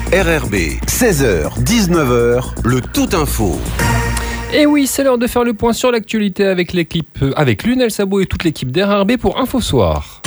RRB, 16h, 19h, le tout info. Et oui, c'est l'heure de faire le point sur l'actualité avec l'équipe, avec Lionel Sabot et toute l'équipe d'RRB pour Info Soir.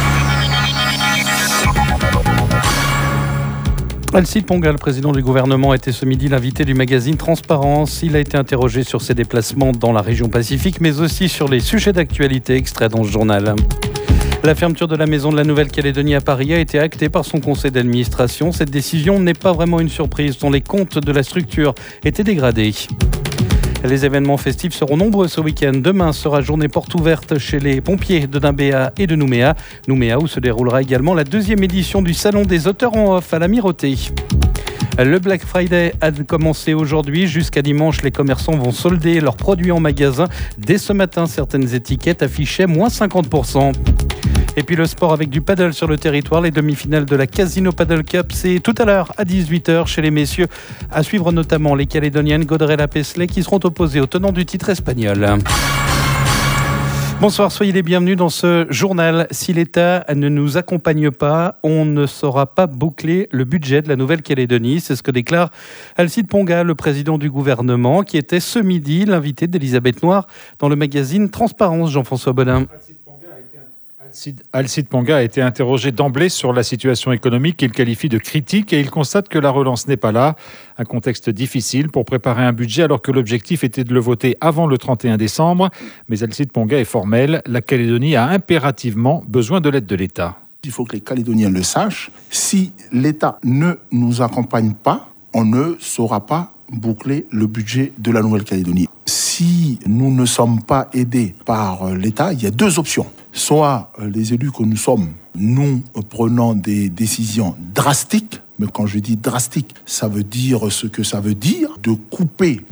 Alcide Ponga, le président du gouvernement, était ce midi l'invité du magazine Transparence. Il a été interrogé sur ses déplacements dans la région Pacifique, mais aussi sur les sujets d'actualité extraits dans ce journal. La fermeture de la maison de la Nouvelle-Calédonie à Paris a été actée par son conseil d'administration. Cette décision n'est pas vraiment une surprise, dont les comptes de la structure étaient dégradés. Les événements festifs seront nombreux ce week-end. Demain sera journée porte ouverte chez les pompiers de Dimbéa et de Nouméa. Nouméa où se déroulera également la 2e édition du Salon des auteurs en off à l'Amirauté. Le Black Friday a commencé aujourd'hui. Jusqu'à dimanche, les commerçants vont solder leurs produits en magasin. Dès ce matin, certaines étiquettes affichaient moins 50%. Et puis le sport avec du paddle sur le territoire. Les demi-finales de la Casino Paddle Cup, c'est tout à l'heure à 18h chez les messieurs. À suivre notamment les Calédoniennes Godrella Pesley qui seront opposées aux tenants du titre espagnol. Bonsoir, soyez les bienvenus dans ce journal. Si l'État ne nous accompagne pas, on ne saura pas boucler le budget de la Nouvelle-Calédonie. C'est ce que déclare Alcide Ponga, le président du gouvernement, qui était ce midi l'invité d'Elisabeth Noir dans le magazine Transparence. Jean-François Bodin. Alcide Ponga a été interrogé d'emblée sur la situation économique qu'il qualifie de critique et il constate que la relance n'est pas là. Un contexte difficile pour préparer un budget alors que l'objectif était de le voter avant le 31 décembre. Mais Alcide Ponga est formel, la Calédonie a impérativement besoin de l'aide de l'État. Il faut que les Calédoniens le sachent. Si l'État ne nous accompagne pas, on ne saura pas boucler le budget de la Nouvelle-Calédonie. Si nous ne sommes pas aidés par l'État, il y a deux options. Soit les élus que nous sommes, nous prenons des décisions drastiques, mais quand je dis drastique, ça veut dire ce que ça veut dire, de couper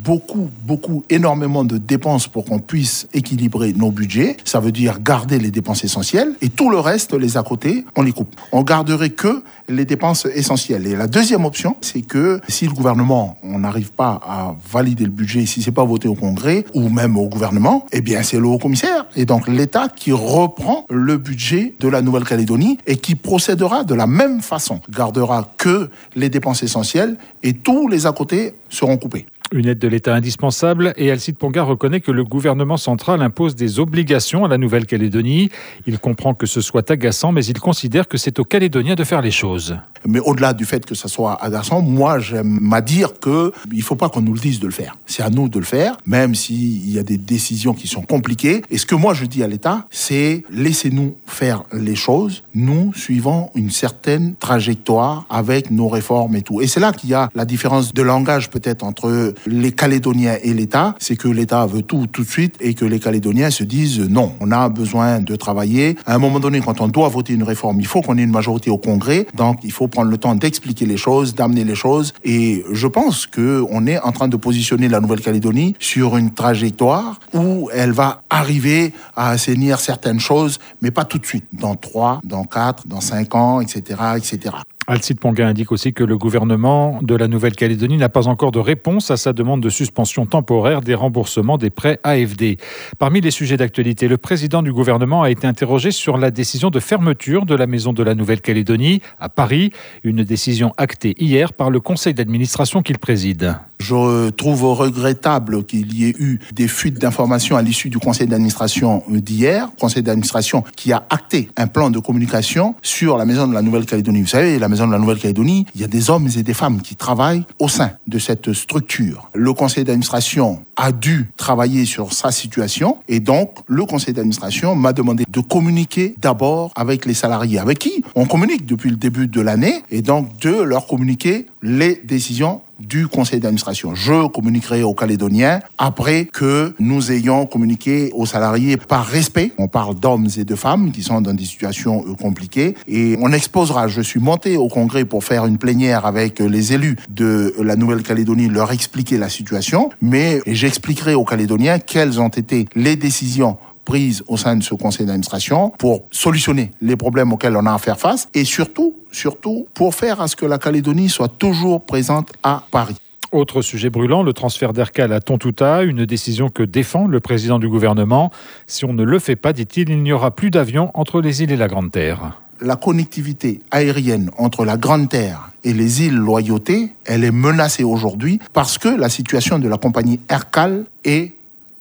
énormément de dépenses pour qu'on puisse équilibrer nos budgets. Ça veut dire garder les dépenses essentielles et tout le reste, les à côté, on les coupe. On garderait que les dépenses essentielles. Et la deuxième option, c'est que si le gouvernement, on n'arrive pas à valider le budget, si c'est pas voté au Congrès ou même au gouvernement, eh bien c'est le haut-commissaire et donc l'État qui reprend le budget de la Nouvelle-Calédonie et qui procédera de la même façon. Gardera que les dépenses essentielles et tous les à côté seront coupés. Une aide de l'État indispensable et Alcide Ponga reconnaît que le gouvernement central impose des obligations à la Nouvelle-Calédonie. Il comprend que ce soit agaçant, mais il considère que c'est aux Calédoniens de faire les choses. Mais au-delà du fait que ça soit agaçant, moi j'aime à dire qu'il ne faut pas qu'on nous le dise de le faire. C'est à nous de le faire, même s'il y a des décisions qui sont compliquées. Et ce que moi je dis à l'État, c'est laissez-nous faire les choses. Nous suivons une certaine trajectoire avec nos réformes et tout. Et c'est là qu'il y a la différence de langage peut-être entre les Calédoniens et l'État, c'est que l'État veut tout de suite et que les Calédoniens se disent non, on a besoin de travailler. À un moment donné, quand on doit voter une réforme, il faut qu'on ait une majorité au Congrès, donc il faut prendre le temps d'expliquer les choses, d'amener les choses et je pense qu'on est en train de positionner la Nouvelle-Calédonie sur une trajectoire où elle va arriver à assainir certaines choses, mais pas tout de suite, dans 3, dans 4, dans 5 ans, etc., etc. Alcide Ponga indique aussi que le gouvernement de la Nouvelle-Calédonie n'a pas encore de réponse à sa demande de suspension temporaire des remboursements des prêts AFD. Parmi les sujets d'actualité, le président du gouvernement a été interrogé sur la décision de fermeture de la maison de la Nouvelle-Calédonie à Paris, une décision actée hier par le conseil d'administration qu'il préside. Je trouve regrettable qu'il y ait eu des fuites d'informations à l'issue du conseil d'administration d'hier, conseil d'administration qui a acté un plan de communication sur la maison de la Nouvelle-Calédonie. Vous savez, la maison de la Nouvelle-Calédonie, il y a des hommes et des femmes qui travaillent au sein de cette structure. Le conseil d'administration a dû travailler sur sa situation et donc le conseil d'administration m'a demandé de communiquer d'abord avec les salariés, avec qui on communique depuis le début de l'année et donc de leur communiquer les décisions du conseil d'administration. Je communiquerai aux Calédoniens après que nous ayons communiqué aux salariés par respect. On parle d'hommes et de femmes qui sont dans des situations compliquées et on exposera. Je suis monté au Congrès pour faire une plénière avec les élus de la Nouvelle-Calédonie, leur expliquer la situation, mais j'expliquerai aux Calédoniens quelles ont été les décisions prises au sein de ce conseil d'administration pour solutionner les problèmes auxquels on a à faire face et surtout pour faire à ce que la Calédonie soit toujours présente à Paris. Autre sujet brûlant, le transfert d'Ercal à Tontouta, une décision que défend le président du gouvernement. Si on ne le fait pas, dit-il, il n'y aura plus d'avions entre les îles et la Grande Terre. La connectivité aérienne entre la Grande Terre et les îles Loyauté, elle est menacée aujourd'hui parce que la situation de la compagnie Aircal est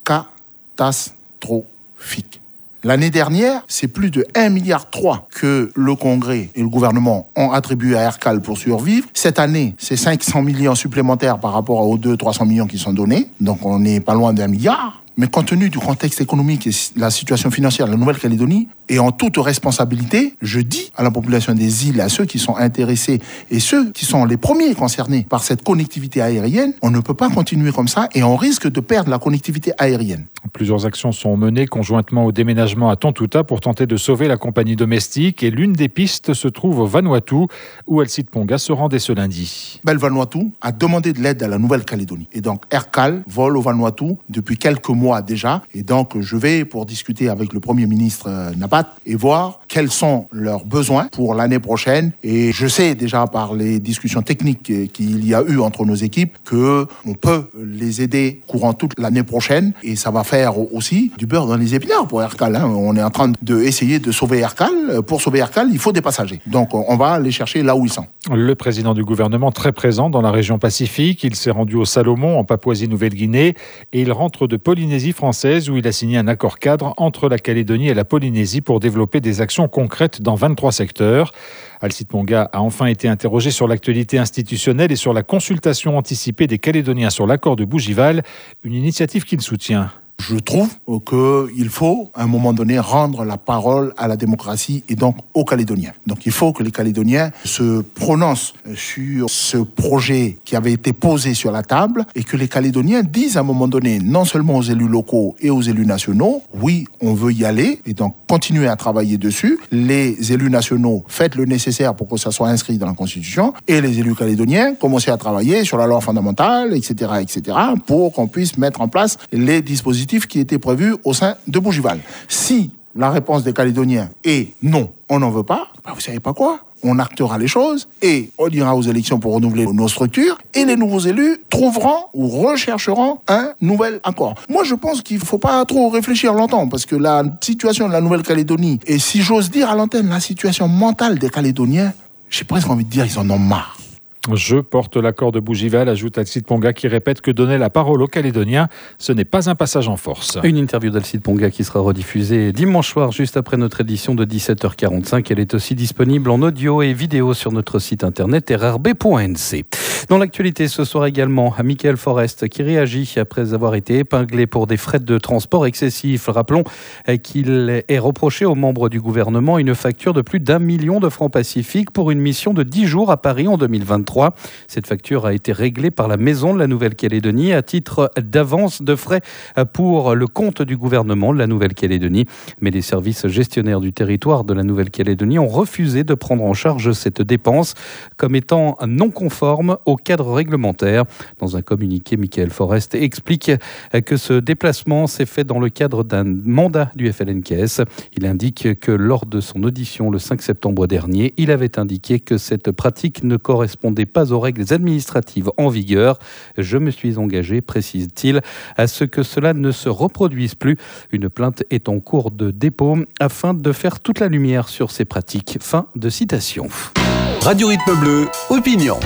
catastrophique. L'année dernière, c'est plus de 1,3 milliard que le Congrès et le gouvernement ont attribué à Aircal pour survivre. Cette année, c'est 500 millions supplémentaires par rapport aux 200-300 millions qui sont donnés. Donc on n'est pas loin d'1 milliard. Mais compte tenu du contexte économique et la situation financière de la Nouvelle-Calédonie, et en toute responsabilité, je dis à la population des îles, à ceux qui sont intéressés et ceux qui sont les premiers concernés par cette connectivité aérienne, on ne peut pas continuer comme ça et on risque de perdre la connectivité aérienne. Plusieurs actions sont menées conjointement au déménagement à Tontouta pour tenter de sauver la compagnie domestique et l'une des pistes se trouve au Vanuatu où Alcide Ponga se rendait ce lundi. Le Vanuatu a demandé de l'aide à la Nouvelle-Calédonie et donc Aircal vole au Vanuatu depuis quelques mois déjà et donc je vais pour discuter avec le Premier ministre Nabat et voir quels sont leurs besoins pour l'année prochaine et je sais déjà par les discussions techniques qu'il y a eu entre nos équipes qu'on peut les aider courant toute l'année prochaine et ça va faire aussi du beurre dans les épinards pour Aircal. On est en train d'essayer de sauver Aircal. Pour sauver Aircal, il faut des passagers. Donc on va les chercher là où ils sont. Le président du gouvernement très présent dans la région Pacifique, il s'est rendu au Salomon en Papouasie-Nouvelle-Guinée et il rentre de Polynésie française où il a signé un accord cadre entre la Calédonie et la Polynésie pour développer des actions concrètes dans 23 secteurs. Alcide Ponga a enfin été interrogé sur l'actualité institutionnelle et sur la consultation anticipée des Calédoniens sur l'accord de Bougival, une initiative qu'il soutient. Je trouve qu'il faut, à un moment donné, rendre la parole à la démocratie et donc aux Calédoniens. Donc il faut que les Calédoniens se prononcent sur ce projet qui avait été posé sur la table et que les Calédoniens disent à un moment donné, non seulement aux élus locaux et aux élus nationaux, oui, on veut y aller et donc continuer à travailler dessus. Les élus nationaux, faites le nécessaire pour que ça soit inscrit dans la Constitution et les élus calédoniens, commencez à travailler sur la loi fondamentale, etc., pour qu'on puisse mettre en place les dispositifs qui étaient prévus au sein de Bougival. Si la réponse des Calédoniens est non, on n'en veut pas, vous savez pas quoi ? On actera les choses et on ira aux élections pour renouveler nos structures et les nouveaux élus trouveront ou rechercheront un nouvel accord. Moi, je pense qu'il ne faut pas trop réfléchir longtemps parce que la situation de la Nouvelle-Calédonie et si j'ose dire à l'antenne, la situation mentale des Calédoniens, j'ai presque envie de dire ils en ont marre. Je porte l'accord de Bougival, ajoute Alcide Ponga qui répète que donner la parole aux Calédoniens, ce n'est pas un passage en force. Une interview d'Alcide Ponga qui sera rediffusée dimanche soir juste après notre édition de 17h45. Elle est aussi disponible en audio et vidéo sur notre site internet rrb.nc. Dans l'actualité ce soir également, Michael Forest qui réagit après avoir été épinglé pour des frais de transport excessifs. Rappelons qu'il est reproché aux membres du gouvernement une facture de plus d'1 million de francs pacifiques pour une mission de 10 jours à Paris en 2023. Cette facture a été réglée par la Maison de la Nouvelle-Calédonie à titre d'avance de frais pour le compte du gouvernement de la Nouvelle-Calédonie. Mais les services gestionnaires du territoire de la Nouvelle-Calédonie ont refusé de prendre en charge cette dépense comme étant non conforme au cadre réglementaire. Dans un communiqué, Michael Forest explique que ce déplacement s'est fait dans le cadre d'un mandat du FLNKS. Il indique que lors de son audition le 5 septembre dernier, il avait indiqué que cette pratique ne correspondait pas aux règles administratives en vigueur. Je me suis engagé, précise-t-il, à ce que cela ne se reproduise plus. Une plainte est en cours de dépôt afin de faire toute la lumière sur ces pratiques. Fin de citation. Radio Rythme Bleu, opinion.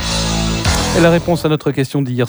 Et la réponse à notre question d'hier,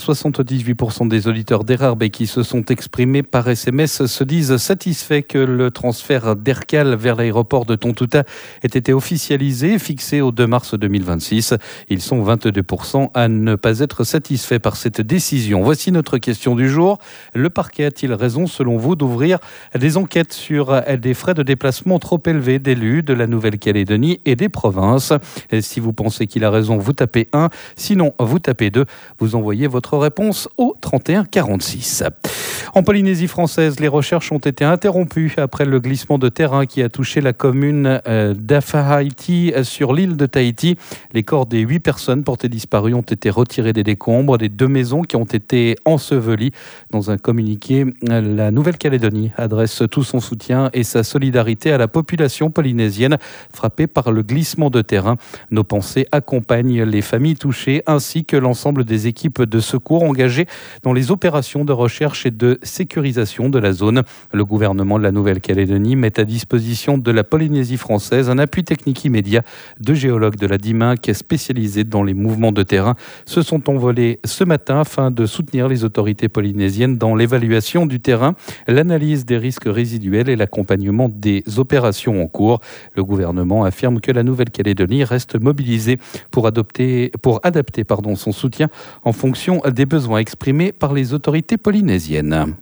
78% des auditeurs d'RRB qui se sont exprimés par SMS se disent satisfaits que le transfert d'Aircal vers l'aéroport de Tontouta ait été officialisé, fixé au 2 mars 2026. Ils sont 22% à ne pas être satisfaits par cette décision. Voici notre question du jour. Le parquet a-t-il raison, selon vous, d'ouvrir des enquêtes sur des frais de déplacement trop élevés d'élus de la Nouvelle-Calédonie et des provinces ? Et si vous pensez qu'il a raison, vous tapez 1. Sinon, vous tapez 2, vous envoyez votre réponse au 31 46. En Polynésie française, les recherches ont été interrompues après le glissement de terrain qui a touché la commune d'Afahaiti sur l'île de Tahiti. Les corps des 8 personnes portées disparues ont été retirés des décombres des 2 maisons qui ont été ensevelies. Dans un communiqué, la Nouvelle-Calédonie adresse tout son soutien et sa solidarité à la population polynésienne frappée par le glissement de terrain. Nos pensées accompagnent les familles touchées ainsi que l'ensemble des équipes de secours engagées dans les opérations de recherche et de sécurisation de la zone. Le gouvernement de la Nouvelle-Calédonie met à disposition de la Polynésie française un appui technique immédiat de géologues de la DIMINC spécialisés dans les mouvements de terrain se sont envolés ce matin afin de soutenir les autorités polynésiennes dans l'évaluation du terrain, l'analyse des risques résiduels et l'accompagnement des opérations en cours. Le gouvernement affirme que la Nouvelle-Calédonie reste mobilisée pour adapter son soutien en fonction des besoins exprimés par les autorités polynésiennes.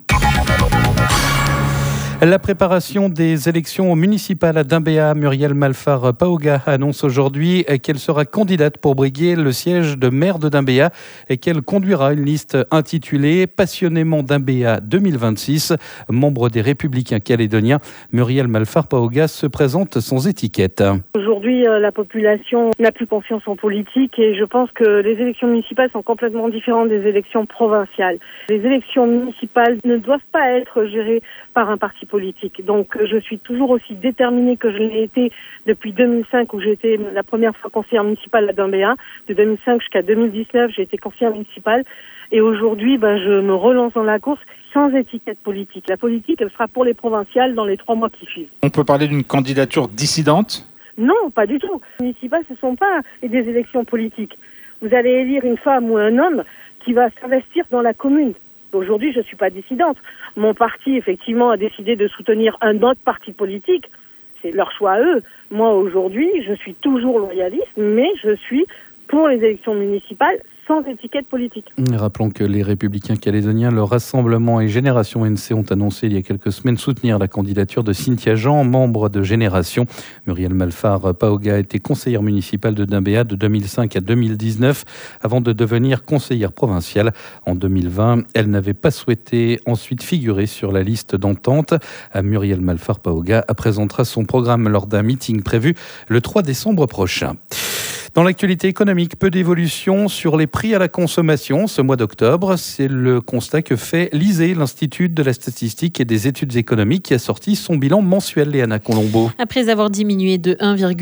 La préparation des élections municipales à Doumbéa, Muriel Malfar Paoga annonce aujourd'hui qu'elle sera candidate pour briguer le siège de maire de Doumbéa et qu'elle conduira une liste intitulée Passionnément Doumbéa 2026. Membre des Républicains calédoniens, Muriel Malfar Paoga se présente sans étiquette. Aujourd'hui, la population n'a plus confiance en politique et je pense que les élections municipales sont complètement différentes des élections provinciales. Les élections municipales ne doivent pas être gérées par un parti politique. Donc je suis toujours aussi déterminée que je l'ai été depuis 2005 où j'ai été la première fois conseillère municipale à Doumbéa. De 2005 jusqu'à 2019, j'ai été conseillère municipale. Et aujourd'hui, je me relance dans la course sans étiquette politique. La politique, elle sera pour les provinciales dans les 3 mois qui suivent. On peut parler d'une candidature dissidente ? Non, pas du tout. Les municipales, ce ne sont pas des élections politiques. Vous allez élire une femme ou un homme qui va s'investir dans la commune. Aujourd'hui, je ne suis pas dissidente. Mon parti, effectivement, a décidé de soutenir un autre parti politique. C'est leur choix à eux. Moi, aujourd'hui, je suis toujours loyaliste, mais je suis pour les élections municipales sans étiquette politique. Rappelons que les Républicains calédoniens, le Rassemblement et Génération NC ont annoncé il y a quelques semaines soutenir la candidature de Cynthia Jean, membre de Génération. Muriel Malfar Paoga a été conseillère municipale de Doumbéa de 2005 à 2019 avant de devenir conseillère provinciale. En 2020, elle n'avait pas souhaité ensuite figurer sur la liste d'entente. Muriel Malfar Paoga présentera son programme lors d'un meeting prévu le 3 décembre prochain. Dans l'actualité économique, peu d'évolution sur les prix à la consommation ce mois d'octobre. C'est le constat que fait l'ISEE, l'Institut de la statistique et des études économiques, qui a sorti son bilan mensuel, Léana Colombo. Après avoir diminué de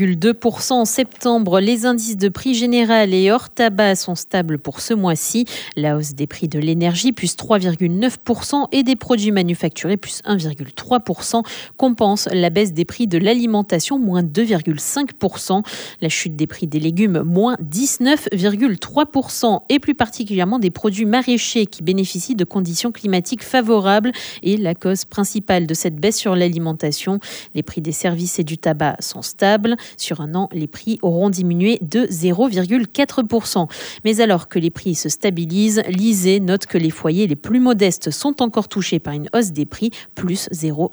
1,2% en septembre, les indices de prix général et hors tabac sont stables pour ce mois-ci. La hausse des prix de l'énergie, plus 3,9%, et des produits manufacturés, plus 1,3%, compense la baisse des prix de l'alimentation, moins 2,5%. La chute des prix des légumes, moins 19,3%, et plus particulièrement des produits maraîchers qui bénéficient de conditions climatiques favorables, est la cause principale de cette baisse sur l'alimentation. Les prix des services et du tabac sont stables. Sur un an, les prix auront diminué de 0,4%. Mais alors que les prix se stabilisent, l'ISEE note que les foyers les plus modestes sont encore touchés par une hausse des prix, plus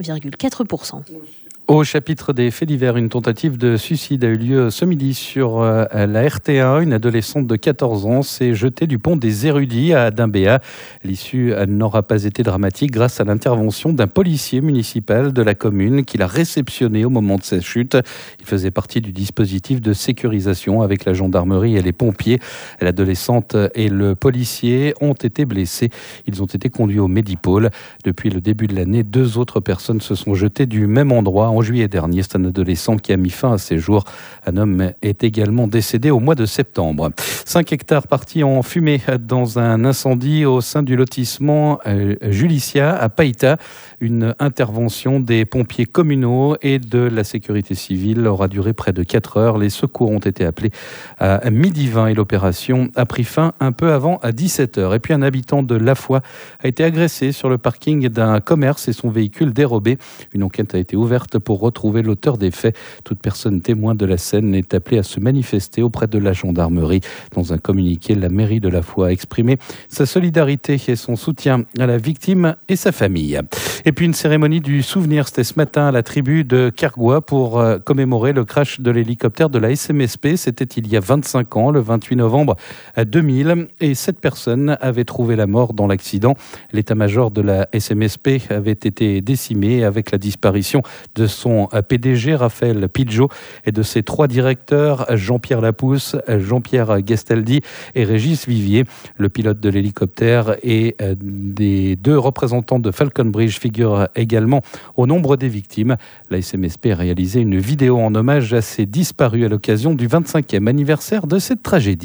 0,4%. Au chapitre des faits divers, une tentative de suicide a eu lieu ce midi sur la RT1. Une adolescente de 14 ans s'est jetée du pont des Érudits à Doumbéa. L'issue n'aura pas été dramatique grâce à l'intervention d'un policier municipal de la commune qui l'a réceptionné au moment de sa chute. Il faisait partie du dispositif de sécurisation avec la gendarmerie et les pompiers. L'adolescente et le policier ont été blessés. Ils ont été conduits au Médipôle. Depuis le début de l'année, 2 autres personnes se sont jetées du même endroit. En juillet dernier, c'est un adolescent qui a mis fin à ses jours. Un homme est également décédé au mois de septembre. 5 hectares partis en fumée dans un incendie au sein du lotissement Julicia à Païta. Une intervention des pompiers communaux et de la sécurité civile aura duré près de 4 heures. Les secours ont été appelés à 12h20 et l'opération a pris fin un peu avant à 17h. Et puis un habitant de La Foix a été agressé sur le parking d'un commerce et son véhicule dérobé. Une enquête a été ouverte pour retrouver l'auteur des faits. Toute personne témoin de la scène est appelée à se manifester auprès de la gendarmerie. Dans un communiqué, la mairie de La Foix a exprimé sa solidarité et son soutien à la victime et sa famille. Et puis une cérémonie du souvenir, c'était ce matin à la tribu de Kergoua pour commémorer le crash de l'hélicoptère de la SMSP. C'était il y a 25 ans, le 28 novembre 2000, et 7 personnes avaient trouvé la mort dans l'accident. L'état-major de la SMSP avait été décimé avec la disparition de son PDG, Raphaël Pidgeot, et de ses 3 directeurs, Jean-Pierre Lapousse, Jean-Pierre Gastaldi et Régis Vivier. Le pilote de l'hélicoptère et des 2 représentants de Falcon Bridge figurent également au nombre des victimes. La SMSP a réalisé une vidéo en hommage à ces disparus à l'occasion du 25e anniversaire de cette tragédie.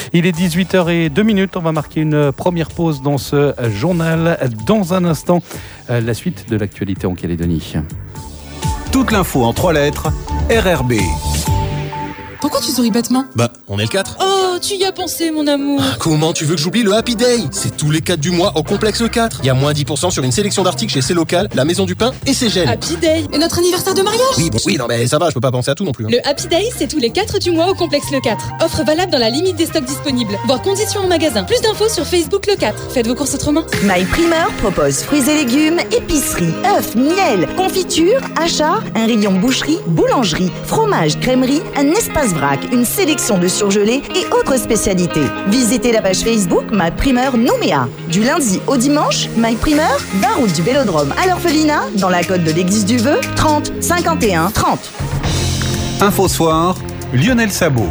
Il est 18h02, on va marquer une première pause dans ce journal. Dans un instant, la suite de l'actualité en Calédonie. Toute l'info en 3 lettres, RRB. Pourquoi tu souris bêtement ? Bah, on est le 4. Oh, tu y as pensé, mon amour. Comment tu veux que j'oublie le Happy Day ? C'est tous les 4 du mois au complexe le 4. Il y a moins 10% sur une sélection d'articles chez C-Local, la Maison du Pain et Cégène. Happy Day. Et notre anniversaire de mariage ? Oui, non mais ça va, je peux pas penser à tout non plus. Le Happy Day, c'est tous les 4 du mois au complexe le 4. Offre valable dans la limite des stocks disponibles. Voir conditions en magasin. Plus d'infos sur Facebook le 4. Faites vos courses autrement. My Primeur propose fruits et légumes, épicerie, œufs, miel, confiture, achats, un rayon boucherie, boulangerie, fromage, crèmerie, un espace vrac, une sélection de surgelés et autres spécialités. Visitez la page Facebook My Primeur Nouméa. Du lundi au dimanche, My Primeur, 20 route du Vélodrome à l'Orphelinat, dans la côte de l'Église du Vœu, 30 51 30. Info Soir, Lionel Sabot.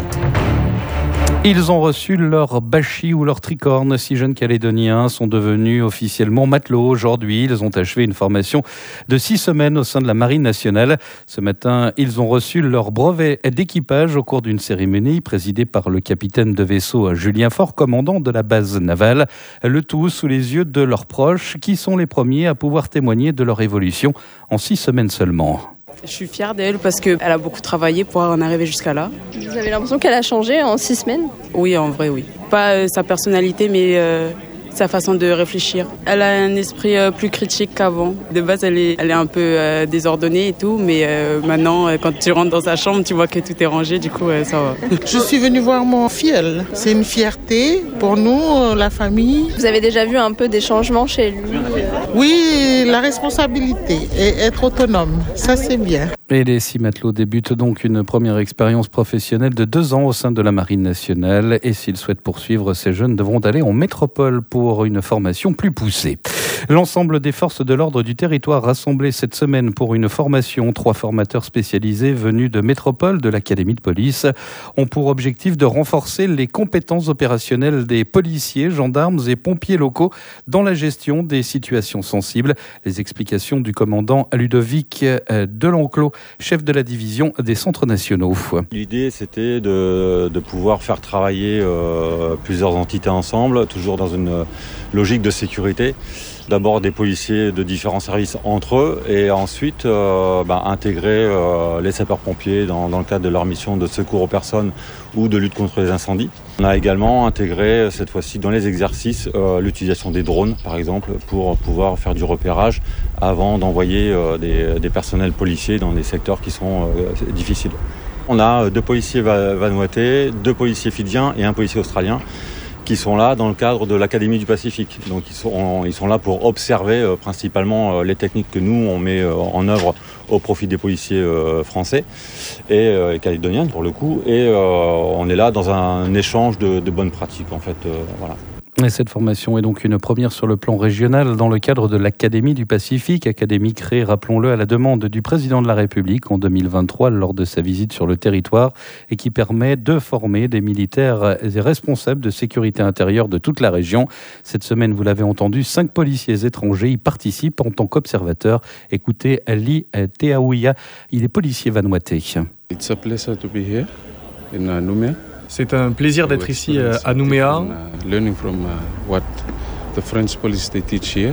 Ils ont reçu leur bâchi ou leur tricorne. 6 jeunes Calédoniens sont devenus officiellement matelots aujourd'hui. Ils ont achevé une formation de 6 semaines au sein de la Marine nationale. Ce matin, ils ont reçu leur brevet d'équipage au cours d'une cérémonie présidée par le capitaine de vaisseau Julien Faure, commandant de la base navale. Le tout sous les yeux de leurs proches qui sont les premiers à pouvoir témoigner de leur évolution en 6 semaines seulement. Je suis fière d'elle parce qu'elle a beaucoup travaillé pour en arriver jusqu'à là. Vous avez l'impression qu'elle a changé en 6 semaines ? Oui, en vrai, oui. Pas sa personnalité, mais sa façon de réfléchir. Elle a un esprit plus critique qu'avant. De base, elle est un peu désordonnée et tout, mais maintenant, quand tu rentres dans sa chambre, tu vois que tout est rangé, du coup, ça va. Je suis venue voir mon filleul. C'est une fierté pour nous, la famille. Vous avez déjà vu un peu des changements chez lui ? Oui, la responsabilité et être autonome, ça c'est bien. Et les 6 matelots débutent donc une première expérience professionnelle de 2 ans au sein de la Marine nationale. Et s'ils souhaitent poursuivre, ces jeunes devront aller en métropole pour une formation plus poussée. L'ensemble des forces de l'ordre du territoire rassemblées cette semaine pour une formation. 3 formateurs spécialisés venus de métropole de l'Académie de police ont pour objectif de renforcer les compétences opérationnelles des policiers, gendarmes et pompiers locaux dans la gestion des situations sensibles. Les explications du commandant Ludovic Delenclos, chef de la division des centres nationaux. L'idée, c'était de pouvoir faire travailler plusieurs entités ensemble, toujours dans une logique de sécurité. D'abord des policiers de différents services entre eux et ensuite intégrer les sapeurs-pompiers dans le cadre de leur mission de secours aux personnes ou de lutte contre les incendies. On a également intégré cette fois-ci dans les exercices l'utilisation des drones par exemple pour pouvoir faire du repérage avant d'envoyer des personnels policiers dans des secteurs qui sont difficiles. On a 2 policiers vanuatais, 2 policiers fidjiens et 1 policier australien qui sont là dans le cadre de l'Académie du Pacifique. Donc ils sont là pour observer principalement les techniques que nous on met en œuvre au profit des policiers français et calédoniens pour le coup. Et on est là dans un échange de bonnes pratiques en fait. Voilà. Et cette formation est donc une première sur le plan régional dans le cadre de l'Académie du Pacifique, académie créée, rappelons-le, à la demande du président de la République en 2023 lors de sa visite sur le territoire et qui permet de former des militaires et responsables de sécurité intérieure de toute la région. Cette semaine, vous l'avez entendu, 5 policiers étrangers y participent en tant qu'observateurs. Écoutez Ali Teaouia, il est policier vanuatais. It's a pleasure to be here in Nouméa. C'est un plaisir d'être ici à Nouméa. Learning from what the French police they teach here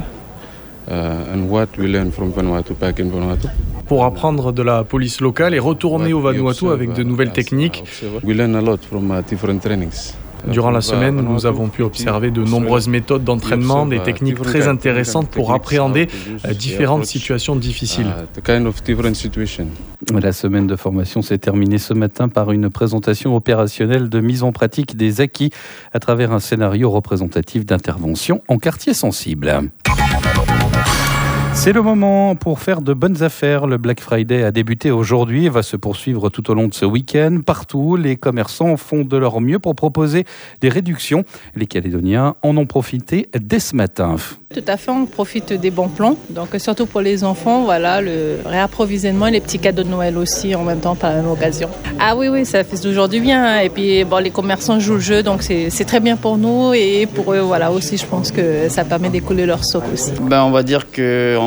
and what we learn from Vanuatu back in Vanuatu. Pour apprendre de la police locale et retourner au Vanuatu avec de nouvelles techniques. We learn a lot from different trainings. Durant la semaine, nous avons pu observer de nombreuses méthodes d'entraînement, des techniques très intéressantes pour appréhender différentes situations difficiles. La semaine de formation s'est terminée ce matin par une présentation opérationnelle de mise en pratique des acquis à travers un scénario représentatif d'intervention en quartier sensible. C'est le moment pour faire de bonnes affaires. Le Black Friday a débuté aujourd'hui et va se poursuivre tout au long de ce week-end. Partout, les commerçants font de leur mieux pour proposer des réductions. Les Calédoniens en ont profité dès ce matin. Tout à fait, on profite des bons plans. Donc surtout pour les enfants, voilà, le réapprovisionnement et les petits cadeaux de Noël aussi en même temps par la même occasion. Ah oui, ça fait toujours du bien. Et puis les commerçants jouent le jeu, donc c'est très bien pour nous et pour eux, voilà aussi, je pense que ça permet d'écouler leur stock aussi. On va dire que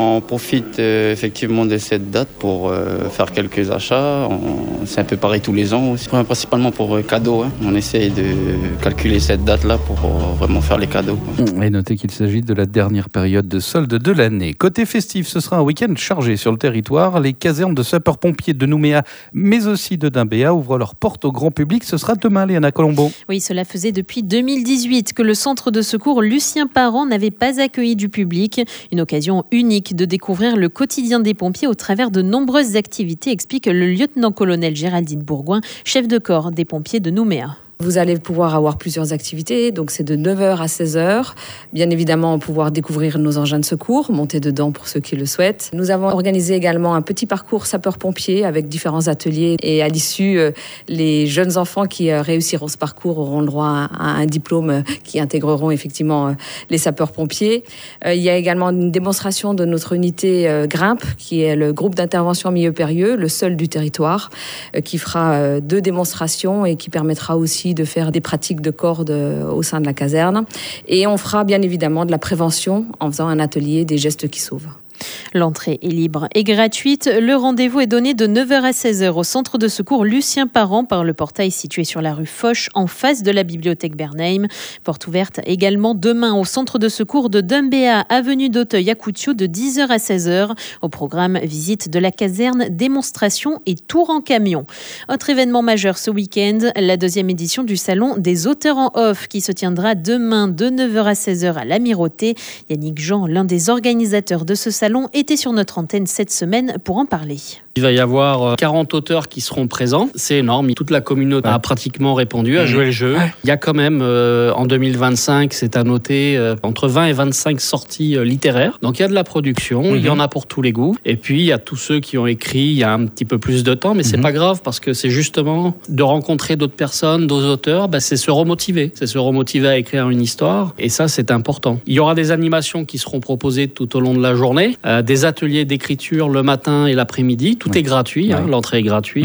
On profite effectivement de cette date pour faire quelques achats. C'est un peu pareil tous les ans aussi. Principalement pour cadeaux. On essaye de calculer cette date-là pour vraiment faire les cadeaux. Et notez qu'il s'agit de la dernière période de solde de l'année. Côté festif, ce sera un week-end chargé sur le territoire. Les casernes de sapeurs-pompiers de Nouméa, mais aussi de Dimbéa, ouvrent leurs portes au grand public. Ce sera demain, Léana Colombo. Oui, cela faisait depuis 2018 que le centre de secours Lucien Parent n'avait pas accueilli du public. Une occasion unique de découvrir le quotidien des pompiers au travers de nombreuses activités, explique le lieutenant-colonel Géraldine Bourgoin, chef de corps des pompiers de Nouméa. Vous allez pouvoir avoir plusieurs activités, donc c'est de 9h à 16h. Bien évidemment, pouvoir découvrir nos engins de secours, monter dedans pour ceux qui le souhaitent. Nous avons organisé également un petit parcours sapeurs-pompiers avec différents ateliers et à l'issue, les jeunes enfants qui réussiront ce parcours auront le droit à un diplôme qui intégreront effectivement les sapeurs-pompiers. Il y a également une démonstration de notre unité Grimpe, qui est le groupe d'intervention milieu périlleux, le seul du territoire, qui fera 2 démonstrations et qui permettra aussi de faire des pratiques de corde au sein de la caserne. Et on fera bien évidemment de la prévention en faisant un atelier des gestes qui sauvent. L'entrée est libre et gratuite. Le rendez-vous est donné de 9h à 16h au centre de secours Lucien Parent par le portail situé sur la rue Foch en face de la bibliothèque Bernheim. Porte ouverte également demain au centre de secours de Dimbéa, avenue d'Auteuil à Couthio de 10h à 16h. Au programme, visite de la caserne, démonstration et tour en camion. Autre événement majeur ce week-end, la 2e édition du salon des auteurs en off qui se tiendra demain de 9h à 16h à l'Amirauté. Yannick Jean, l'un des organisateurs de ce salon, était sur notre antenne cette semaine pour en parler. Il va y avoir 40 auteurs qui seront présents. C'est énorme. Toute la communauté a pratiquement répondu, a joué le jeu. Il y a quand même, en 2025, c'est à noter, entre 20 et 25 sorties littéraires. Donc il y a de la production, il y en a pour tous les goûts. Et puis il y a tous ceux qui ont écrit il y a un petit peu plus de temps, mais c'est pas grave parce que c'est justement de rencontrer d'autres personnes, d'autres auteurs, c'est se remotiver. C'est se remotiver à écrire une histoire. Et ça, c'est important. Il y aura des animations qui seront proposées tout au long de la journée, des ateliers d'écriture le matin et l'après-midi. Tout est gratuit, l'entrée est gratuite.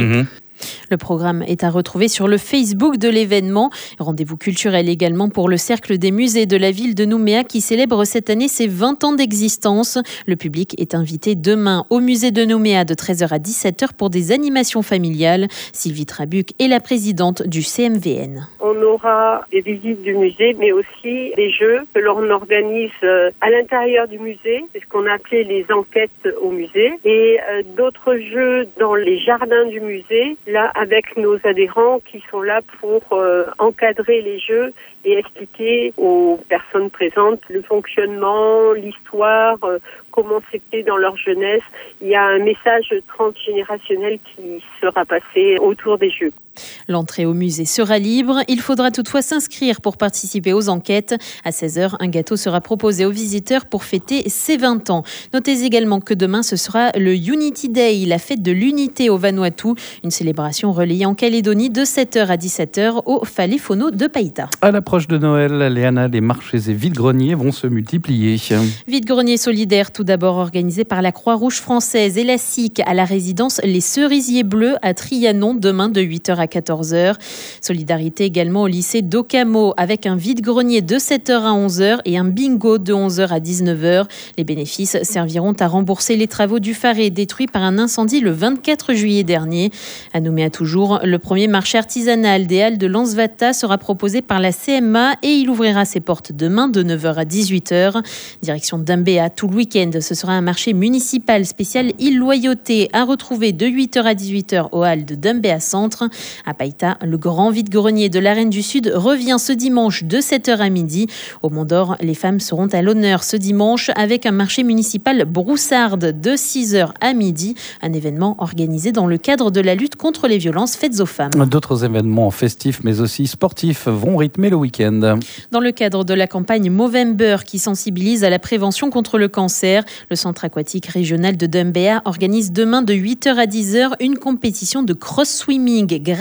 Le programme est à retrouver sur le Facebook de l'événement. Rendez-vous culturel également pour le Cercle des musées de la ville de Nouméa qui célèbre cette année ses 20 ans d'existence. Le public est invité demain au musée de Nouméa de 13h à 17h pour des animations familiales. Sylvie Trabuc est la présidente du CMVN. On aura des visites du musée, mais aussi des jeux que l'on organise à l'intérieur du musée. C'est ce qu'on appelait les enquêtes au musée. Et d'autres jeux dans les jardins du musée, là avec nos adhérents qui sont là pour encadrer les jeux et expliquer aux personnes présentes le fonctionnement, l'histoire, comment c'était dans leur jeunesse. Il y a un message transgénérationnel qui sera passé autour des jeux. L'entrée au musée sera libre. Il faudra toutefois s'inscrire pour participer aux enquêtes. À 16h, un gâteau sera proposé aux visiteurs pour fêter ses 20 ans. Notez également que demain, ce sera le Unity Day, la fête de l'unité au Vanuatu. Une célébration relayée en Calédonie de 7h à 17h au Falefono de Païta. À l'approche de Noël, Léana, les marchés et vide-greniers vont se multiplier. Vide-grenier solidaire, tout d'abord organisé par la Croix-Rouge française et la SIC à la résidence Les Cerisiers Bleus à Trianon, demain de 8h à 14h. Solidarité également au lycée d'Ocamo avec un vide-grenier de 7h à 11h et un bingo de 11h à 19h. Les bénéfices serviront à rembourser les travaux du Faré détruits par un incendie le 24 juillet dernier. À Nouméa toujours, le premier marché artisanal des Halles de Lansvata sera proposé par la CMA et il ouvrira ses portes demain de 9h à 18h. Direction Dimbéa tout le week-end, ce sera un marché municipal spécial île Loyauté à retrouver de 8h à 18h aux Halles de Dimbéa Centre. À Païta, le grand vide-grenier de l'Arène du Sud revient ce dimanche de 7h à midi. Au Mont d'Or, les femmes seront à l'honneur ce dimanche avec un marché municipal broussarde de 6h à midi. Un événement organisé dans le cadre de la lutte contre les violences faites aux femmes. D'autres événements festifs mais aussi sportifs vont rythmer le week-end. Dans le cadre de la campagne Movember qui sensibilise à la prévention contre le cancer, le centre aquatique régional de Dimbéa organise demain de 8h à 10h une compétition de cross-swimming gratuite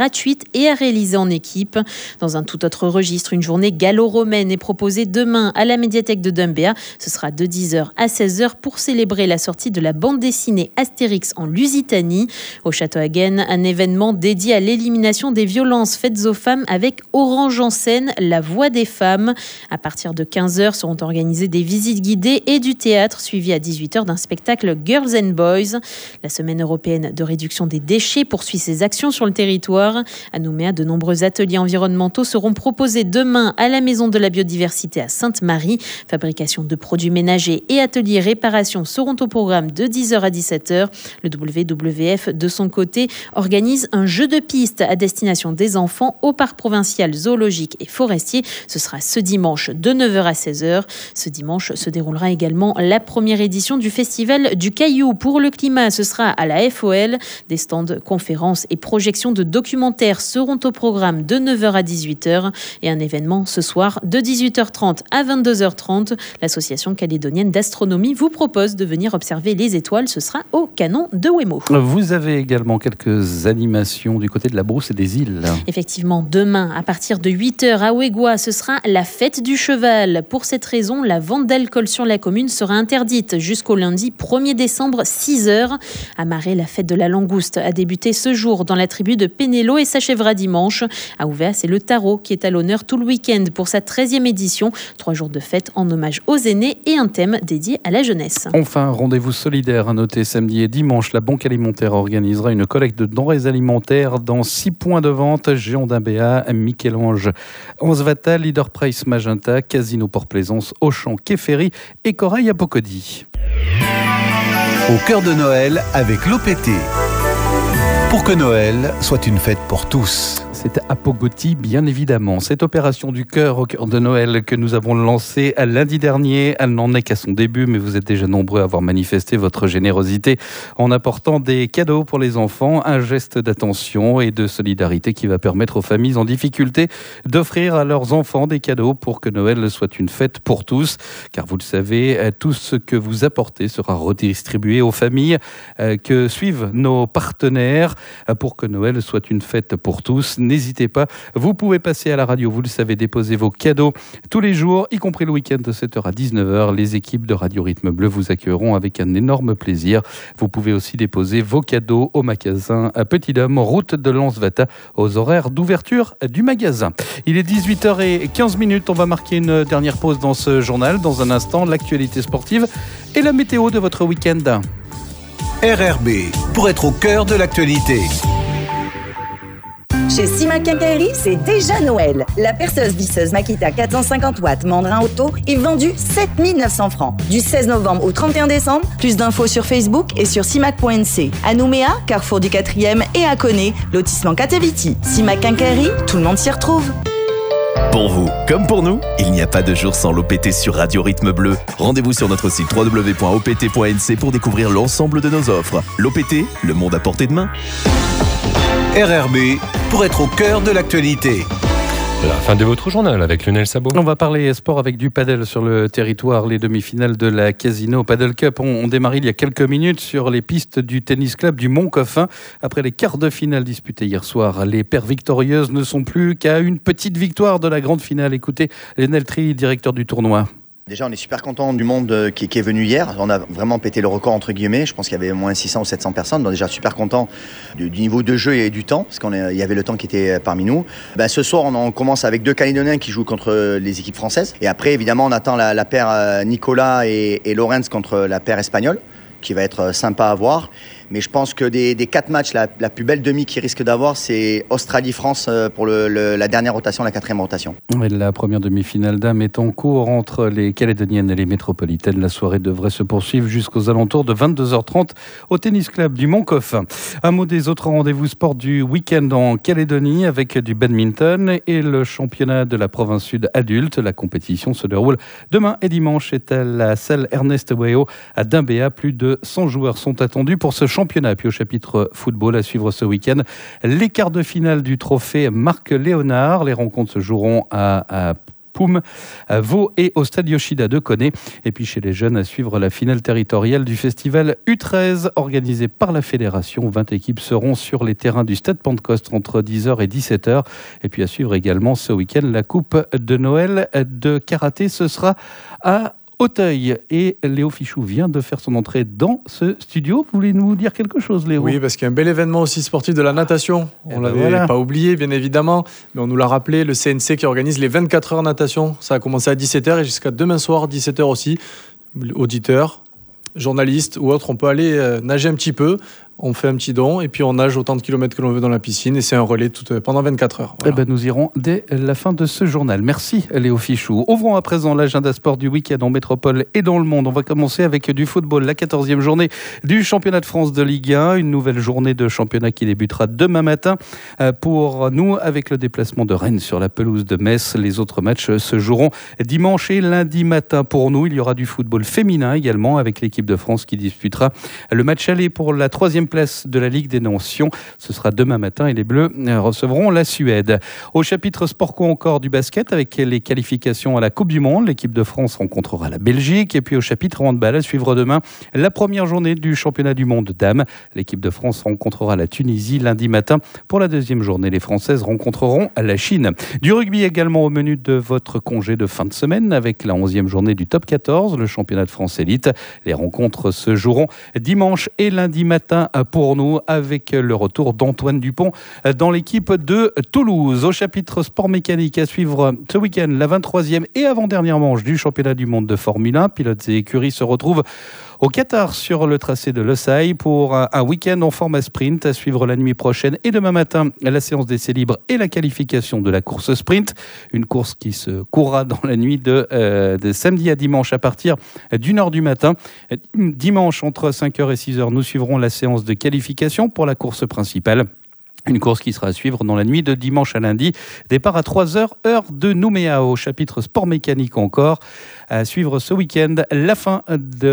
gratuite et à réaliser en équipe. Dans un tout autre registre, une journée gallo-romaine est proposée demain à la médiathèque de Dumbéa. Ce sera de 10h à 16h pour célébrer la sortie de la bande dessinée Astérix en Lusitanie. Au Château Hagen, un événement dédié à l'élimination des violences faites aux femmes avec Orange en scène, la voix des femmes. À partir de 15h seront organisées des visites guidées et du théâtre suivi à 18h d'un spectacle Girls and Boys. La semaine européenne de réduction des déchets poursuit ses actions sur le territoire. À Nouméa, de nombreux ateliers environnementaux seront proposés demain à la Maison de la Biodiversité à Sainte-Marie. Fabrication de produits ménagers et ateliers réparation seront au programme de 10h à 17h. Le WWF, de son côté, organise un jeu de piste à destination des enfants au parc provincial zoologique et forestier. Ce sera ce dimanche de 9h à 16h. Ce dimanche se déroulera également la première édition du Festival du Caillou pour le climat. Ce sera à la FOL. Des stands, conférences et projections de documentaires seront au programme de 9h à 18h. Et un événement ce soir de 18h30 à 22h30. L'Association calédonienne d'astronomie vous propose de venir observer les étoiles. Ce sera au canon de Wemo. Vous avez également quelques animations du côté de la Brousse et des îles. Effectivement, demain, à partir de 8h à Ouégois, ce sera la fête du cheval. Pour cette raison, la vente d'alcool sur la commune sera interdite jusqu'au lundi 1er décembre, 6h. À Marais, la fête de la langouste a débuté ce jour dans la tribu de Pénélo et s'achèvera dimanche. À Ouvea, c'est le tarot qui est à l'honneur tout le week-end pour sa 13e édition. 3 jours de fête en hommage aux aînés et un thème dédié à la jeunesse. Enfin, rendez-vous solidaire à noter samedi et dimanche. La Banque alimentaire organisera une collecte de denrées alimentaires dans 6 points de vente. Géant d'Imbéa, Michel-Ange, Ansvata, Leader Price Magenta, Casino Port-Plaisance, Auchan, Quai-Ferry et Corail à Pocody. Au cœur de Noël avec l'OPT. Pour que Noël soit une fête pour tous. C'est à Pogoti, bien évidemment. Cette opération du cœur au cœur de Noël que nous avons lancée lundi dernier, elle n'en est qu'à son début, mais vous êtes déjà nombreux à avoir manifesté votre générosité en apportant des cadeaux pour les enfants, un geste d'attention et de solidarité qui va permettre aux familles en difficulté d'offrir à leurs enfants des cadeaux pour que Noël soit une fête pour tous. Car vous le savez, tout ce que vous apportez sera redistribué aux familles que suivent nos partenaires pour que Noël soit une fête pour tous. N'hésitez pas, vous pouvez passer à la radio, vous le savez, déposer vos cadeaux tous les jours, y compris le week-end de 7h à 19h. Les équipes de Radio Rythme Bleu vous accueilleront avec un énorme plaisir. Vous pouvez aussi déposer vos cadeaux au magasin Petit Dôme, route de Lansvata, aux horaires d'ouverture du magasin. Il est 18h15, on va marquer une dernière pause dans ce journal. Dans un instant, l'actualité sportive et la météo de votre week-end. RRB, pour être au cœur de l'actualité. Chez Simac Quincaillerie, c'est déjà Noël. La perceuse visseuse Makita 450 watts Mandrin Auto est vendue 7 900 francs. Du 16 novembre au 31 décembre, plus d'infos sur Facebook et sur simac.nc. À Nouméa, Carrefour du 4e et à Koné, lotissement Kataviti. Simac Quincaillerie, tout le monde s'y retrouve. Pour vous, comme pour nous, il n'y a pas de jour sans l'OPT sur Radio Rythme Bleu. Rendez-vous sur notre site www.opt.nc pour découvrir l'ensemble de nos offres. L'OPT, le monde à portée de main. RRB, pour être au cœur de l'actualité. La fin de votre journal avec Lionel Sabot. On va parler sport avec du paddle sur le territoire. Les demi-finales de la Casino Paddle Cup ont démarré il y a quelques minutes sur les pistes du tennis club du Mont-Coffin. Après les quarts de finale disputés hier soir, les paires victorieuses ne sont plus qu'à une petite victoire de la grande finale. Écoutez, Lionel Tri, directeur du tournoi. Déjà, on est super content du monde qui est venu hier. On a vraiment pété le record, entre guillemets. Je pense qu'il y avait au moins 600 ou 700 personnes. Donc déjà, super content du niveau de jeu et du temps, parce qu'il y avait le temps qui était parmi nous. Ce soir, on commence avec 2 Calédoniens qui jouent contre les équipes françaises. Et après, évidemment, on attend la paire Nicolas et Lorenz contre la paire espagnole, qui va être sympa à voir. Mais je pense que des 4 matchs, la plus belle demi qu'il risque d'avoir, c'est Australie-France pour la dernière rotation, la 4e rotation. La première demi-finale d'âme est en cours entre les Calédoniennes et les métropolitaines. La soirée devrait se poursuivre jusqu'aux alentours de 22h30 au tennis club du Mont-Coffin. Un mot des autres rendez-vous sport du week-end en Calédonie avec du badminton et le championnat de la province sud adulte. La compétition se déroule demain et dimanche. C'est à la salle Ernest Weho à Dumbéa. Plus de 100 joueurs sont attendus pour ce championnat. Puis au chapitre football à suivre ce week-end, les quarts de finale du trophée Marc Léonard. Les rencontres se joueront à Poum, Vaud et au stade Yoshida de Koné. Et puis chez les jeunes, à suivre la finale territoriale du festival U13 organisé par la fédération. 20 équipes seront sur les terrains du stade Pentecoste entre 10h et 17h. Et puis à suivre également ce week-end la Coupe de Noël de karaté. Ce sera à Auteuil. Et Léo Fichou vient de faire son entrée dans ce studio. Vous voulez nous dire quelque chose, Léo ? Oui, parce qu'il y a un bel événement aussi sportif de la natation. On ne l'avait pas oublié, bien évidemment, mais on nous l'a rappelé, le CNC qui organise les 24 heures natation. Ça a commencé à 17h et jusqu'à demain soir, 17h aussi. Auditeurs, journalistes ou autres, on peut aller nager un petit peu. On fait un petit don et puis on nage autant de kilomètres que l'on veut dans la piscine et c'est un relais pendant 24 heures. Voilà. Eh ben, nous irons dès la fin de ce journal. Merci Léo Fichou. Ouvrons à présent l'agenda sport du week-end en métropole et dans le monde. On va commencer avec du football, la 14e journée du championnat de France de Ligue 1. Une nouvelle journée de championnat qui débutera demain matin pour nous avec le déplacement de Rennes sur la pelouse de Metz. Les autres matchs se joueront dimanche et lundi matin pour nous. Il y aura du football féminin également avec l'équipe de France qui disputera le match aller pour la 3e place de la Ligue des Nations. Ce sera demain matin et les Bleus recevront la Suède. Au chapitre sport co encore du basket avec les qualifications à la Coupe du Monde. L'équipe de France rencontrera la Belgique. Et puis au chapitre handball à suivre demain la première journée du championnat du monde dames. L'équipe de France rencontrera la Tunisie lundi matin. Pour la deuxième journée, les Françaises rencontreront la Chine. Du rugby également au menu de votre congé de fin de semaine avec la 11e journée du top 14, le championnat de France élite. Les rencontres se joueront dimanche et lundi matin pour nous avec le retour d'Antoine Dupont dans l'équipe de Toulouse. Au chapitre sport mécanique à suivre ce week-end, la 23e et avant-dernière manche du championnat du monde de Formule 1. Pilotes et écuries se retrouvent au Qatar sur le tracé de Losail pour un week-end en format sprint à suivre la nuit prochaine et demain matin la séance d'essais libres et la qualification de la course sprint. Une course qui se courra dans la nuit de samedi à dimanche à partir d'1h du matin. Dimanche entre 5h et 6h, nous suivrons la séance de qualification pour la course principale. Une course qui sera à suivre dans la nuit de dimanche à lundi. Départ à 3h, heure de Nouméa. Au chapitre sport mécanique encore. À suivre ce week-end la fin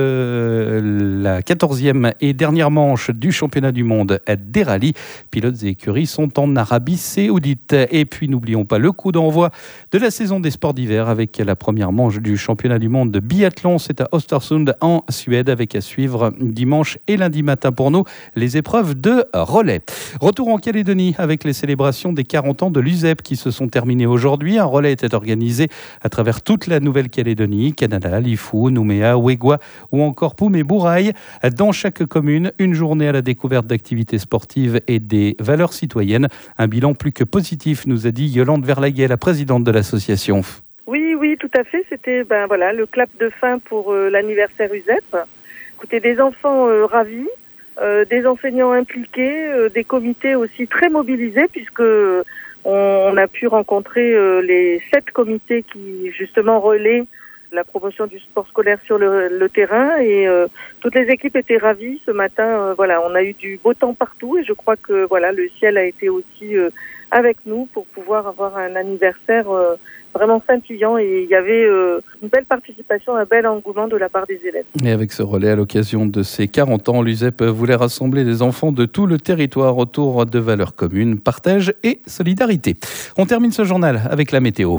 de la 14e et dernière manche du championnat du monde des rallyes. Pilotes et écuries sont en Arabie Saoudite. Et puis n'oublions pas le coup d'envoi de la saison des sports d'hiver avec la première manche du championnat du monde de biathlon. C'est à Östersund en Suède avec à suivre dimanche et lundi matin pour nous les épreuves de relais. Retour en Calédonie avec les célébrations des 40 ans de l'USEP qui se sont terminées aujourd'hui. Un relais était organisé à travers toute la Nouvelle-Calédonie, Canada, Lifou, Nouméa, Ouégoua ou encore Poum et Bourail. Dans chaque commune, une journée à la découverte d'activités sportives et des valeurs citoyennes. Un bilan plus que positif, nous a dit Yolande Verlaguet, la présidente de l'association. Oui, tout à fait. C'était le clap de fin pour l'anniversaire USEP. Écoutez, des enfants ravis. Des enseignants impliqués, des comités aussi très mobilisés puisque on a pu rencontrer les 7 comités qui justement relaient la promotion du sport scolaire sur le terrain et toutes les équipes étaient ravies ce matin. On a eu du beau temps partout et je crois que le ciel a été aussi avec nous pour pouvoir avoir un anniversaire vraiment scintillant et il y avait une belle participation, un bel engouement de la part des élèves. Et avec ce relais à l'occasion de ses 40 ans, l'USEP voulait rassembler les enfants de tout le territoire autour de valeurs communes, partage et solidarité. On termine ce journal avec la météo.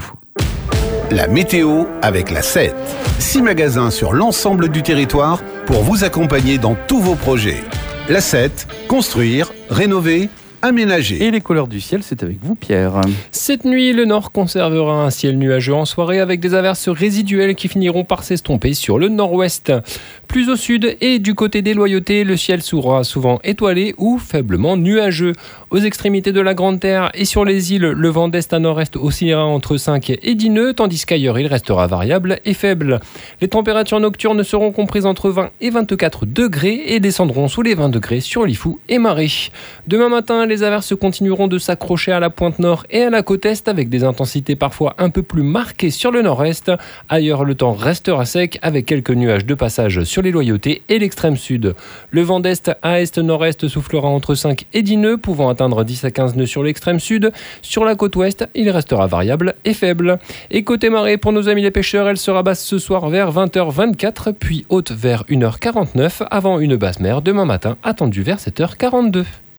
La météo avec la 7. 6 magasins sur l'ensemble du territoire pour vous accompagner dans tous vos projets. La 7, construire, rénover, aménagé. Et les couleurs du ciel, c'est avec vous, Pierre. Cette nuit, le nord conservera un ciel nuageux en soirée avec des averses résiduelles qui finiront par s'estomper sur le nord-ouest. Plus au sud et du côté des Loyautés, le ciel sera souvent étoilé ou faiblement nuageux. Aux extrémités de la Grande Terre et sur les îles, le vent d'est à nord-est oscillera entre 5 et 10 nœuds, tandis qu'ailleurs, il restera variable et faible. Les températures nocturnes seront comprises entre 20 et 24 degrés et descendront sous les 20 degrés sur Lifou et Marais. Demain matin, les averses continueront de s'accrocher à la pointe nord et à la côte est avec des intensités parfois un peu plus marquées sur le nord-est. Ailleurs, le temps restera sec avec quelques nuages de passage sur les Loyautés et l'extrême sud. Le vent d'est à est-nord-est soufflera entre 5 et 10 nœuds, pouvant atteindre 10 à 15 nœuds sur l'extrême sud. Sur la côte ouest, il restera variable et faible. Et côté marée, pour nos amis les pêcheurs, elle sera basse ce soir vers 20h24, puis haute vers 1h49, avant une basse mer demain matin attendue vers 7h42.